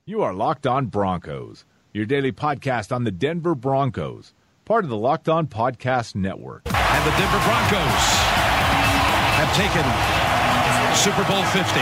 You are Locked On Broncos, your daily podcast on the Denver Broncos, part of the Locked On Podcast Network. And the Denver Broncos have taken Super Bowl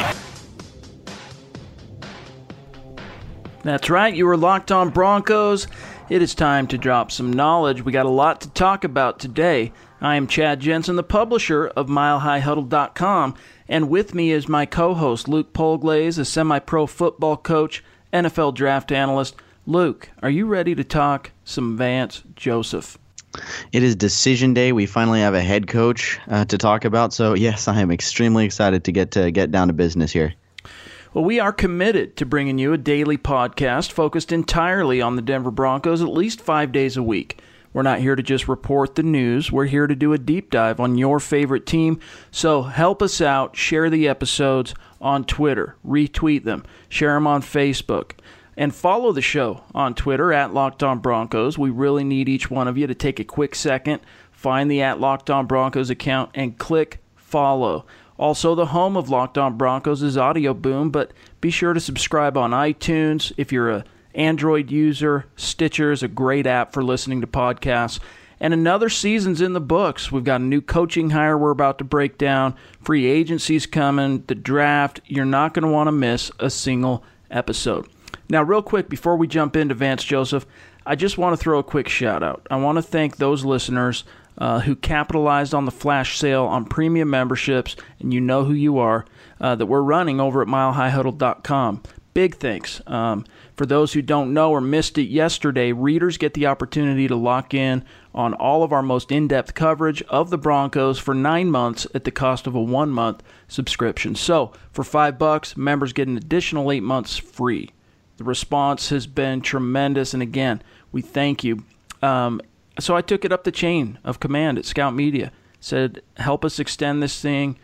50. That's right, you are Locked On Broncos. It is time to drop some knowledge. We got a lot to talk about today. I am Chad Jensen, the publisher of MileHighHuddle.com, and with me is my co-host, Luke Polglaze, a semi-pro football coach, NFL draft analyst. Luke, are you ready to talk some Vance Joseph? It is decision day. We finally have a head coach to talk about. So, yes, I am extremely excited to get down to business here. Well, we are committed to bringing you a daily podcast focused entirely on the Denver Broncos at least 5 days a week. We're not here to just report the news. We're here to do a deep dive on your favorite team. So help us out. Share the episodes on Twitter. Retweet them. Share them on Facebook. And follow the show on Twitter at Locked On Broncos. We really need each one of you to take a quick second, find the at Locked On Broncos account, and click follow. Also, the home of Locked On Broncos is Audio Boom, but be sure to subscribe on iTunes. If you're a Android user, Stitcher is a great app for listening to podcasts. And another season's in the books. We've got a new coaching hire we're about to break down. Free agency's coming, the draft. You're not going to want to miss a single episode. Now, real quick, before we jump into Vance Joseph, I just want to throw a quick shout-out. I want to thank those listeners who capitalized on the flash sale on premium memberships, and you know who you are, that we're running over at MileHighHuddle.com. Big thanks. For those who don't know or missed it yesterday, readers get the opportunity to lock in on all of our most in-depth coverage of the Broncos for 9 months at the cost of a 1-month subscription. So, for $5, members get an additional 8 months free. The response has been tremendous, and again, we thank you. So I took it up the chain of command at Scout Media. Said, help us extend this thing.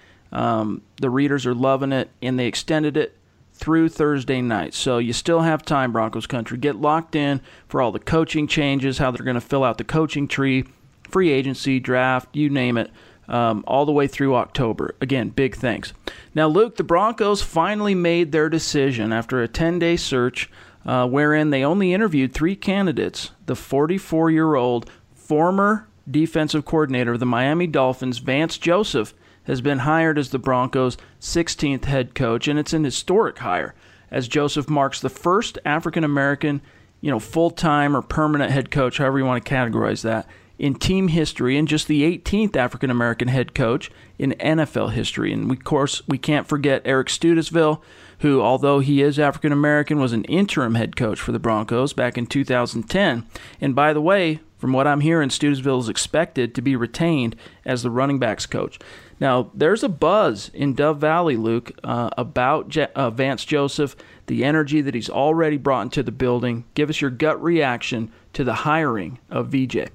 The readers are loving it, and they extended it through Thursday night. So you still have time, Broncos country. Get locked in for all the coaching changes, how they're going to fill out the coaching tree, free agency, draft, you name it, all the way through October. Again, big thanks. Now, Luke, the Broncos finally made their decision after a 10-day search wherein they only interviewed 3 candidates. The 44-year-old former defensive coordinator of the Miami Dolphins, Vance Joseph, has been hired as the Broncos' 16th head coach, and it's an historic hire, as Joseph marks the first African-American, full-time or permanent head coach, however you want to categorize that, in team history, and just the 18th African-American head coach in NFL history. And, of course, we can't forget Eric Studesville, who, although he is African-American, was an interim head coach for the Broncos back in 2010. And, by the way, from what I'm hearing, Studesville is expected to be retained as the running backs coach. Now, there's a buzz in Dove Valley, Luke, about Vance Joseph, the energy that he's already brought into the building. Give us your gut reaction to the hiring of VJ.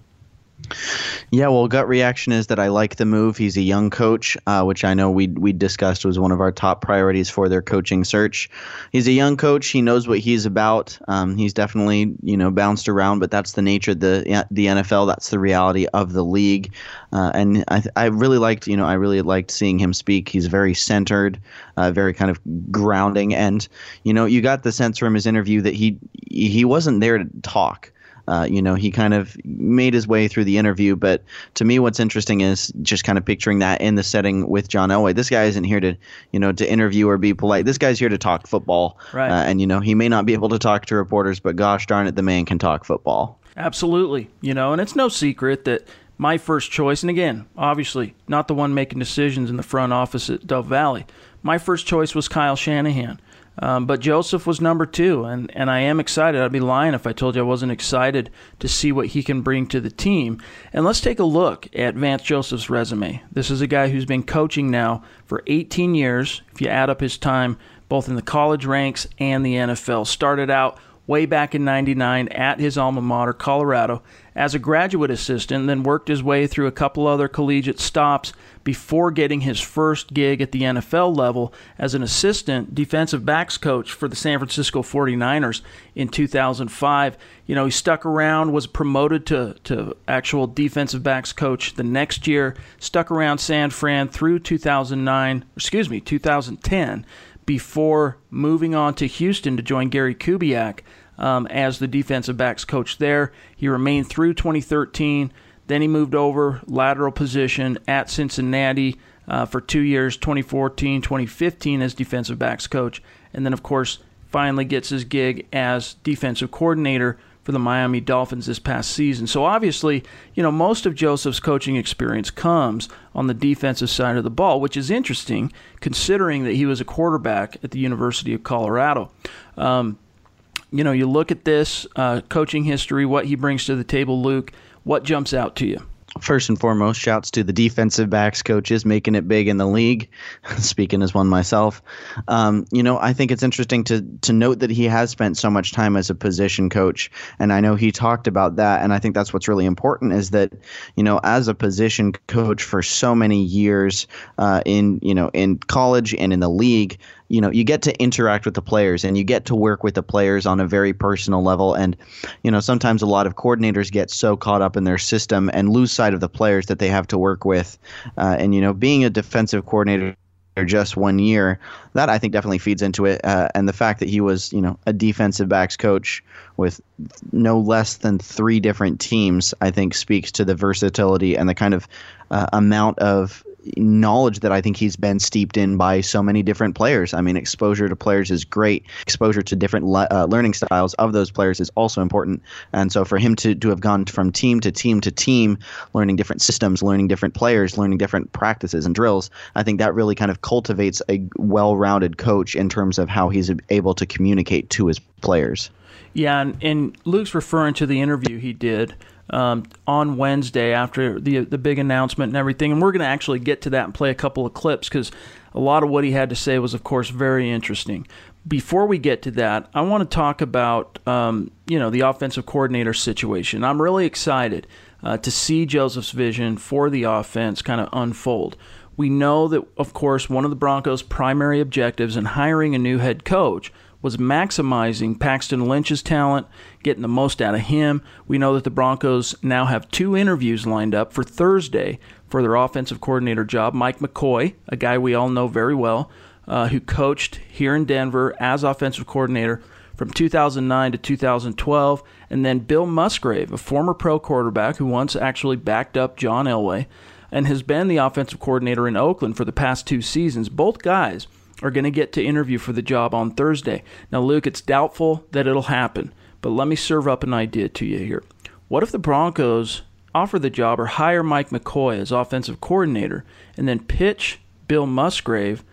Yeah, well, gut reaction is that I like the move. He's a young coach, which I know we discussed was one of our top priorities for their coaching search. He's a young coach. He knows what he's about. He's definitely, bounced around, but that's the nature of the NFL. That's the reality of the league. And I really liked seeing him speak. He's very centered, very kind of grounding. And, you got the sense from his interview that he wasn't there to talk. He kind of made his way through the interview. But to me, what's interesting is just kind of picturing that in the setting with John Elway. This guy isn't here to interview or be polite. This guy's here to talk football. Right. And he may not be able to talk to reporters, but gosh darn it, the man can talk football. Absolutely. And it's no secret that my first choice, and again, obviously not the one making decisions in the front office at Dove Valley, my first choice was Kyle Shanahan. But Joseph was number 2, and I am excited. I'd be lying if I told you I wasn't excited to see what he can bring to the team. And let's take a look at Vance Joseph's resume. This is a guy who's been coaching now for 18 years, if you add up his time both in the college ranks and the NFL. Started out way back in '99 at his alma mater, Colorado, as a graduate assistant, then worked his way through a couple other collegiate stops before getting his first gig at the NFL level as an assistant defensive backs coach for the San Francisco 49ers in 2005. You know, he stuck around, was promoted to actual defensive backs coach the next year, stuck around San Fran through 2010, before moving on to Houston to join Gary Kubiak as the defensive backs coach there. He remained through 2013. Then he moved over lateral position at Cincinnati for 2 years, 2014, 2015 as defensive backs coach. And then, of course, finally gets his gig as defensive coordinator for the Miami Dolphins this past season. So obviously, most of Joseph's coaching experience comes on the defensive side of the ball, which is interesting considering that he was a quarterback at the University of Colorado. You look at this coaching history, what he brings to the table, Luke, what jumps out to you? First and foremost, shouts to the defensive backs coaches making it big in the league, speaking as one myself. I think it's interesting to note that he has spent so much time as a position coach, and I know he talked about that, and I think that's what's really important is that, as a position coach for so many years in college and in the league, you get to interact with the players and you get to work with the players on a very personal level. And, sometimes a lot of coordinators get so caught up in their system and lose sight of the players that they have to work with. And being a defensive coordinator just 1 year, that I think definitely feeds into it. And the fact that he was, a defensive backs coach with no less than 3 different teams, I think speaks to the versatility and the kind of amount of knowledge that I think he's been steeped in by so many different players. I mean, exposure to players is great. Exposure to different learning styles of those players is also important. And so for him to have gone from team to team to team, learning different systems, learning different players, learning different practices and drills, I think that really kind of cultivates a well-rounded coach in terms of how he's able to communicate to his players. Yeah, and Luke's referring to the interview he did on Wednesday after the big announcement and everything. And we're going to actually get to that and play a couple of clips because a lot of what he had to say was, of course, very interesting. Before we get to that, I want to talk about, the offensive coordinator situation. I'm really excited to see Joseph's vision for the offense kind of unfold. We know that, of course, one of the Broncos' primary objectives in hiring a new head coach was maximizing Paxton Lynch's talent, getting the most out of him. We know that the Broncos now have 2 interviews lined up for Thursday for their offensive coordinator job. Mike McCoy, a guy we all know very well, who coached here in Denver as offensive coordinator from 2009 to 2012, and then Bill Musgrave, a former pro quarterback who once actually backed up John Elway and has been the offensive coordinator in Oakland for the past 2 seasons. Both guys are going to get to interview for the job on Thursday. Now, Luke, it's doubtful that it'll happen, but let me serve up an idea to you here. What if the Broncos offer the job or hire Mike McCoy as offensive coordinator and then pitch Bill Musgrave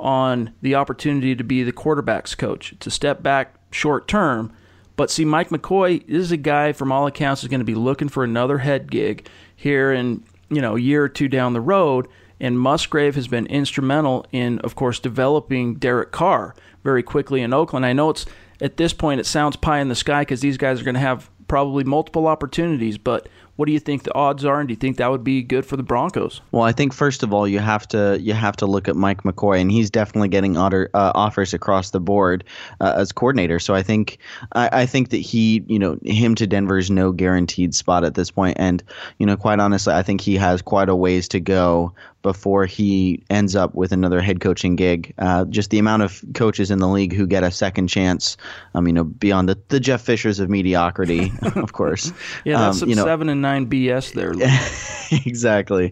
on the opportunity to be the quarterback's coach? It's a step back short term, but see, Mike McCoy is a guy from all accounts is going to be looking for another head gig here in a year or 2 down the road. And Musgrave has been instrumental in, of course, developing Derek Carr very quickly in Oakland. I know at this point it sounds pie in the sky because these guys are going to have probably multiple opportunities, but what do you think the odds are, and do you think that would be good for the Broncos? Well, I think first of all you have to look at Mike McCoy, and he's definitely getting offers across the board as coordinator. So I think that him to Denver is no guaranteed spot at this point, and quite honestly, I think he has quite a ways to go before he ends up with another head coaching gig. Just the amount of coaches in the league who get a second chance, beyond the Jeff Fishers of mediocrity, of course. Yeah, that's some 7-9 BS there. Exactly.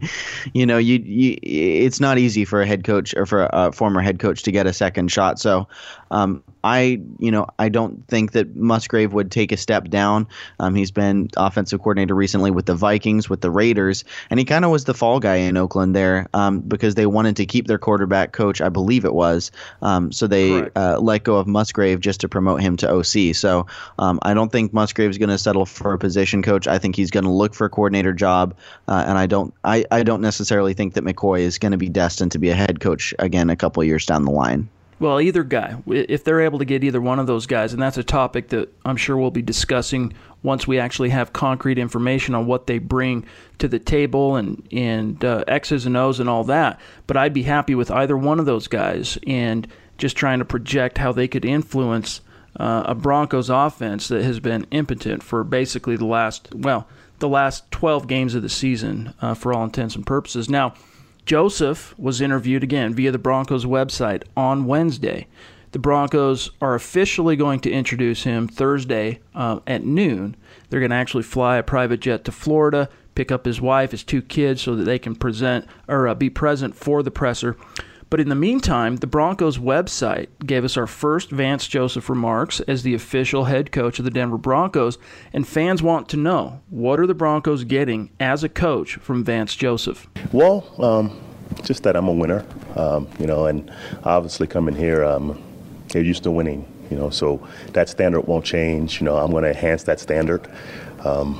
It's not easy for a head coach or for a former head coach to get a second shot. So I don't think that Musgrave would take a step down. He's been offensive coordinator recently with the Vikings, with the Raiders, and he kind of was the fall guy in Oakland there because they wanted to keep their quarterback coach, I believe it was. So they let go of Musgrave just to promote him to OC. So I don't think Musgrave's going to settle for a position coach. I think he's going to look for a coordinator job, and I don't necessarily think that McCoy is going to be destined to be a head coach again a couple of years down the line. Well, either guy, if they're able to get either one of those guys, and that's a topic that I'm sure we'll be discussing once we actually have concrete information on what they bring to the table and X's and O's and all that. But I'd be happy with either one of those guys and just trying to project how they could influence a Broncos offense that has been impotent for basically the last 12 games of the season for all intents and purposes. Now, Joseph was interviewed again via the Broncos website on Wednesday. The Broncos are officially going to introduce him Thursday at noon. They're going to actually fly a private jet to Florida, pick up his wife, his 2 kids, so that they can be present for the presser. But in the meantime, the Broncos website gave us our first Vance Joseph remarks as the official head coach of the Denver Broncos, and fans want to know, what are the Broncos getting as a coach from Vance Joseph? Well, just that I'm a winner, and obviously coming here, they're used to winning, so that standard won't change. I'm going to enhance that standard. I'm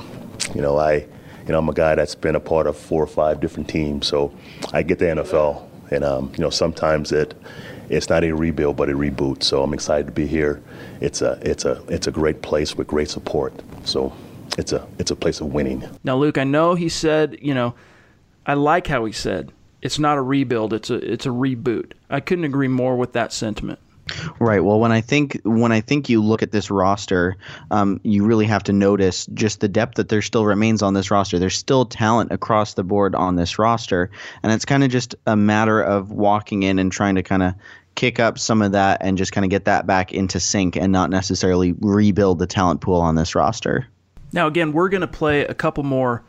a guy that's been a part of 4 or 5 different teams, so I get the NFL. And sometimes it's not a rebuild but a reboot. So I'm excited to be here. It's a great place with great support. So it's a place of winning. Now, Luke, I know he said, I like how he said it's not a rebuild, it's a reboot. I couldn't agree more with that sentiment. Right. Well, when I think you look at this roster, you really have to notice just the depth that there still remains on this roster. There's still talent across the board on this roster, and it's kind of just a matter of walking in and trying to kind of kick up some of that and just kind of get that back into sync and not necessarily rebuild the talent pool on this roster. Now, again, we're going to play a couple more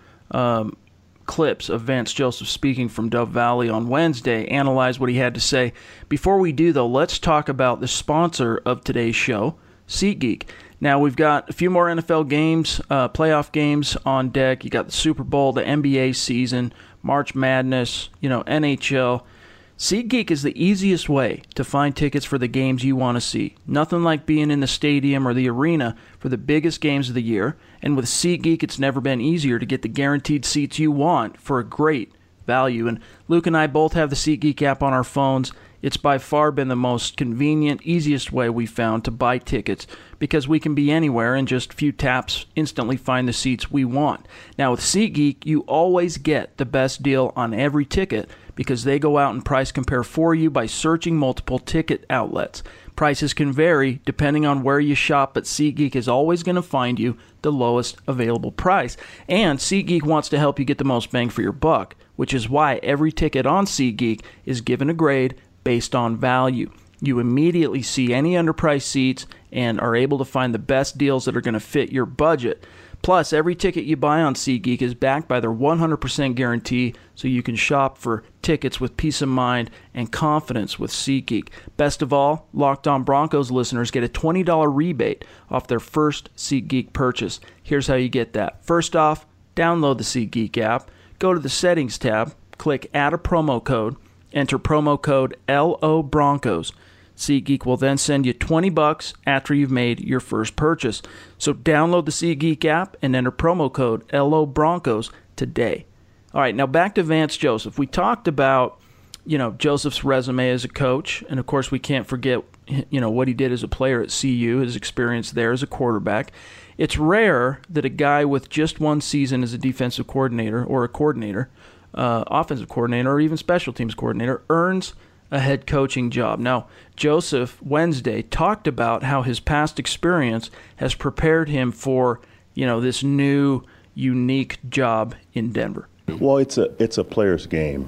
clips of Vance Joseph speaking from Dove Valley on Wednesday, analyze what he had to say. Before we do, though, let's talk about the sponsor of today's show, SeatGeek. Now, we've got a few more NFL games, playoff games on deck. You got the Super Bowl, the NBA season, March Madness, NHL. SeatGeek is the easiest way to find tickets for the games you want to see. Nothing like being in the stadium or the arena for the biggest games of the year. And with SeatGeek, it's never been easier to get the guaranteed seats you want for a great value. And Luke and I both have the SeatGeek app on our phones. It's by far been the most convenient, easiest way we've found to buy tickets because we can be anywhere and just a few taps instantly find the seats we want. Now with SeatGeek, you always get the best deal on every ticket because they go out and price compare for you by searching multiple ticket outlets. Prices can vary depending on where you shop, but SeatGeek is always going to find you the lowest available price. And SeatGeek wants to help you get the most bang for your buck, which is why every ticket on SeatGeek is given a grade based on value. You immediately see any underpriced seats and are able to find the best deals that are going to fit your budget. Plus, every ticket you buy on SeatGeek is backed by their 100% guarantee, so you can shop for tickets with peace of mind and confidence with SeatGeek. Best of all, Locked On Broncos listeners get a $20 rebate off their first SeatGeek purchase. Here's how you get that. First off, download the SeatGeek app, go to the Settings tab, click Add a Promo Code, enter promo code LOBroncos. SeatGeek will then send you $20 after you've made your first purchase. So download the SeatGeek app and enter promo code LOBroncos today. All right, now back to Vance Joseph. We talked about, Joseph's resume as a coach, and of course we can't forget, what he did as a player at CU, his experience there as a quarterback. It's rare that a guy with just one season as a defensive coordinator or a coordinator, offensive coordinator, or even special teams coordinator earns a head coaching job. Now, Joseph Wednesday talked about how his past experience has prepared him for, this new, unique job in Denver. Well, it's a player's game.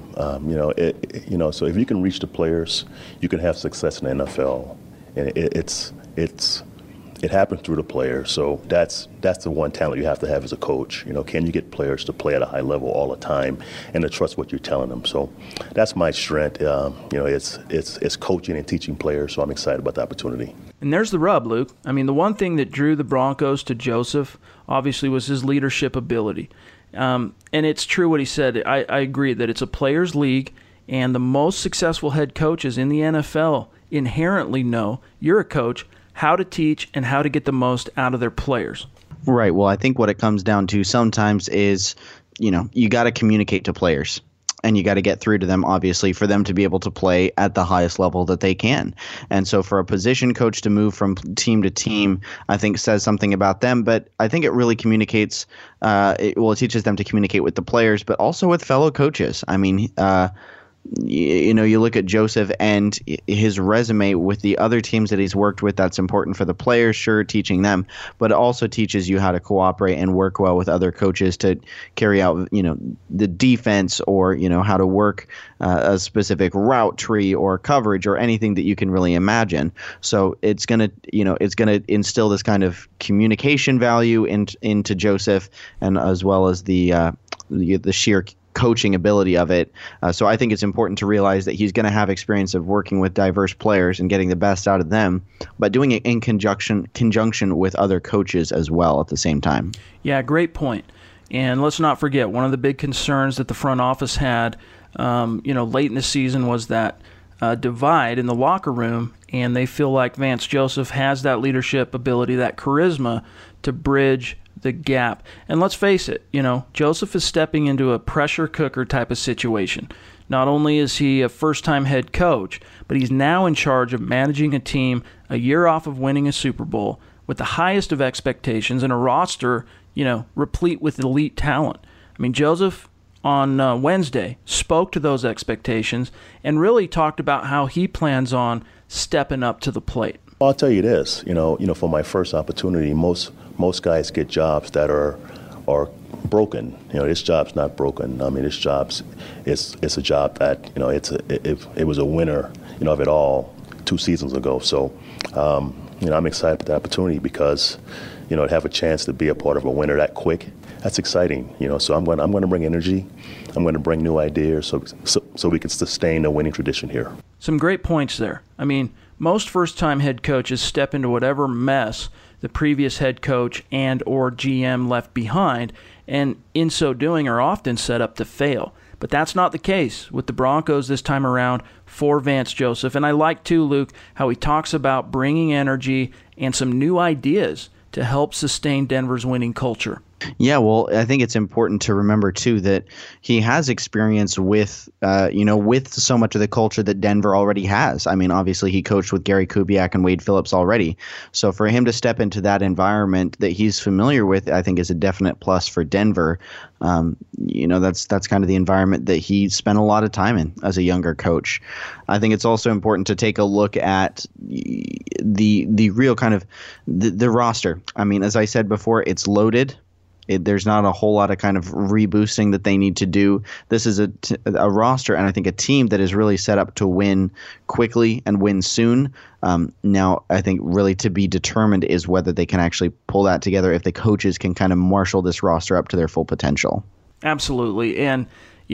So if you can reach the players, you can have success in the NFL, and it happens through the players. So that's the one talent you have to have as a coach. Can you get players to play at a high level all the time and to trust what you're telling them? So that's my strength. It's coaching and teaching players. So I'm excited about the opportunity. And there's the rub, Luke. I mean, the one thing that drew the Broncos to Joseph obviously was his leadership ability. And it's true what he said. I agree that it's a players' league, and the most successful head coaches in the NFL inherently know, you're a coach, how to teach and how to get the most out of their players. Right. Well, I think what it comes down to sometimes is, you got to communicate to players and you got to get through to them, obviously, for them to be able to play at the highest level that they can. And so for a position coach to move from team to team, I think says something about them. But I think it really communicates, it teaches them to communicate with the players, but also with fellow coaches. I mean, you look at Joseph and his resume with the other teams that he's worked with. That's important for the players, sure, teaching them, but it also teaches you how to cooperate and work well with other coaches to carry out, the defense, or, how to work a specific route tree or coverage or anything that you can really imagine. So it's going to instill this kind of communication value into Joseph, and as well as the sheer coaching ability of it. So I think it's important to realize that he's going to have experience of working with diverse players and getting the best out of them, but doing it in conjunction with other coaches as well at the same time. Yeah, great point. And let's not forget, one of the big concerns that the front office had, late in the season was that divide in the locker room, and they feel like Vance Joseph has that leadership ability, that charisma to bridge the gap. And let's face it, Joseph is stepping into a pressure cooker type of situation. Not only is he a first-time head coach, but he's now in charge of managing a team a year off of winning a Super Bowl with the highest of expectations and a roster, replete with elite talent. I mean, Joseph on Wednesday spoke to those expectations and really talked about how he plans on stepping up to the plate. Well, I'll tell you this, for my first opportunity, most guys get jobs that are broken. This job's not broken. I mean, it's a job that, it was a winner, of it all 2 seasons ago. So, I'm excited for the opportunity because, to have a chance to be a part of a winner that quick, that's exciting. So I'm going to bring energy. I'm going to bring new ideas so we can sustain the winning tradition here. Some great points there. I mean, most first-time head coaches step into whatever mess the previous head coach and or GM left behind, and in so doing are often set up to fail. But that's not the case with the Broncos this time around for Vance Joseph. And I like, too, Luke, how he talks about bringing energy and some new ideas to help sustain Denver's winning culture. Yeah, well, I think it's important to remember, too, that he has experience with, with so much of the culture that Denver already has. I mean, obviously, he coached with Gary Kubiak and Wade Phillips already. So for him to step into that environment that he's familiar with, I think is a definite plus for Denver. That's kind of the environment that he spent a lot of time in as a younger coach. I think it's also important to take a look at the real kind of the roster. I mean, as I said before, it's loaded. There's not a whole lot of kind of reboosting that they need to do. This is a roster and I think a team that is really set up to win quickly and win soon. Now, I think really to be determined is whether they can actually pull that together, if the coaches can kind of marshal this roster up to their full potential. Absolutely. And,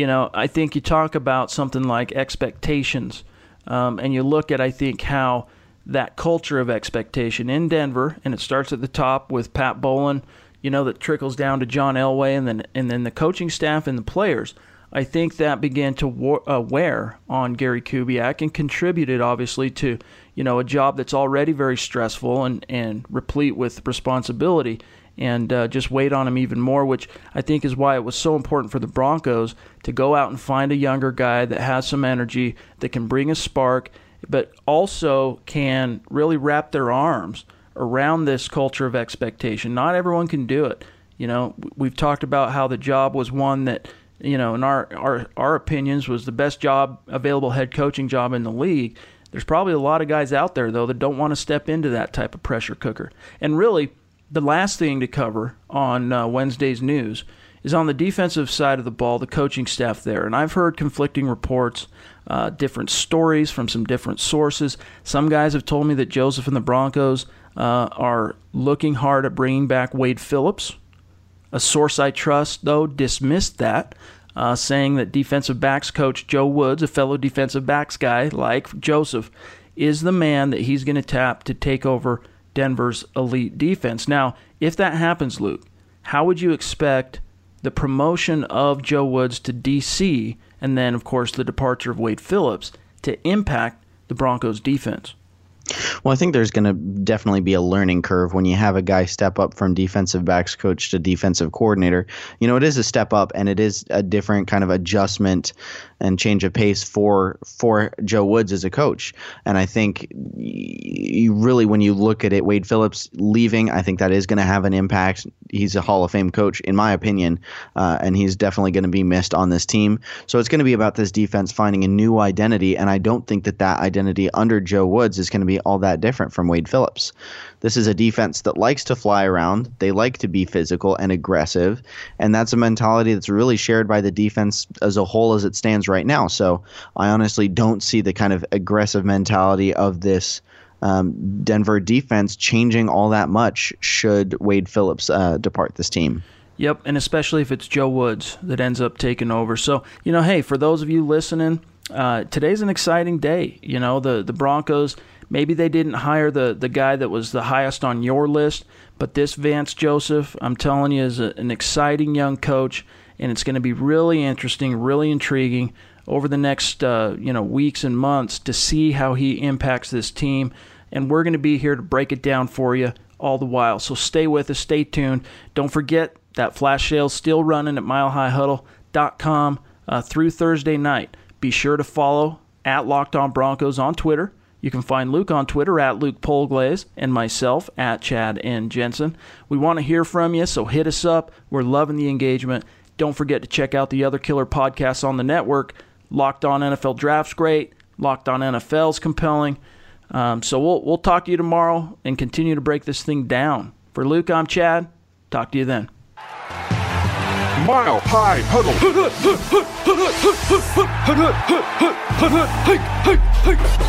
I think you talk about something like expectations, and you look at, I think, how that culture of expectation in Denver, and it starts at the top with Pat Bowlen, that trickles down to John Elway and then the coaching staff and the players. I think that began to wear on Gary Kubiak and contributed, obviously, to a job that's already very stressful and replete with responsibility, and just weighed on him even more, which I think is why it was so important for the Broncos to go out and find a younger guy that has some energy, that can bring a spark, but also can really wrap their arms around this culture of expectation. Not everyone can do it. We've talked about how the job was one that, in our opinions, was the best available head coaching job in the league. There's probably a lot of guys out there, though, that don't want to step into that type of pressure cooker. And really, the last thing to cover on Wednesday's news is on the defensive side of the ball, the coaching staff there. And I've heard conflicting reports, different stories from some different sources. Some guys have told me that Joseph and the Broncos are looking hard at bringing back Wade Phillips. A source I trust, though, dismissed that, saying that defensive backs coach Joe Woods, a fellow defensive backs guy like Joseph, is the man that he's going to tap to take over Denver's elite defense. Now, if that happens, Luke, how would you expect the promotion of Joe Woods to DC, and then, of course, the departure of Wade Phillips, to impact the Broncos' defense? Well, I think there's going to definitely be a learning curve when you have a guy step up from defensive backs coach to defensive coordinator. It is a step up, and it is a different kind of adjustment and change of pace for Joe Woods as a coach. And I think you really, when you look at it, Wade Phillips leaving, I think that is going to have an impact. He's a Hall of Fame coach, in my opinion, and he's definitely going to be missed on this team. So it's going to be about this defense finding a new identity, and I don't think that identity under Joe Woods is going to be all that different from Wade Phillips. This is a defense that likes to fly around. They like to be physical and aggressive, and that's a mentality that's really shared by the defense as a whole as it stands right now. So I honestly don't see the kind of aggressive mentality of this Denver defense changing all that much should Wade Phillips depart this team. Yep, and especially if it's Joe Woods that ends up taking over. So, hey, for those of you listening, today's an exciting day. The Broncos, maybe they didn't hire the guy that was the highest on your list, but this Vance Joseph, I'm telling you, is an exciting young coach, and it's going to be really interesting, really intriguing over the next weeks and months to see how he impacts this team. And we're going to be here to break it down for you all the while. So stay with us, stay tuned. Don't forget that flash sale's still running at milehighhuddle.com through Thursday night. Be sure to follow at Locked On Broncos on Twitter. You can find Luke on Twitter at Luke Polglaze and myself at Chad N. Jensen. We want to hear from you, so hit us up. We're loving the engagement. Don't forget to check out the other killer podcasts on the network. Locked On NFL Draft's great. Locked On NFL's compelling. So we'll talk to you tomorrow and continue to break this thing down. For Luke, I'm Chad. Talk to you then. Mile High Huddle.